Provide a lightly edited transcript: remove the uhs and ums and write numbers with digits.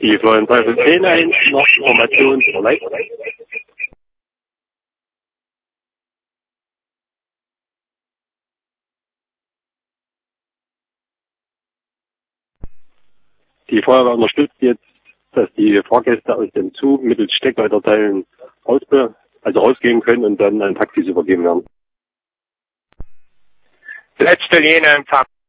Die Florian Teufel 10-1, noch Informationen zur Leitung. Die Feuerwehr unterstützt jetzt, dass die Fahrgäste aus dem Zug mittels Steckleiterteilen rausgehen können und dann an Taxis übergeben werden. Letzte Linie Empfang.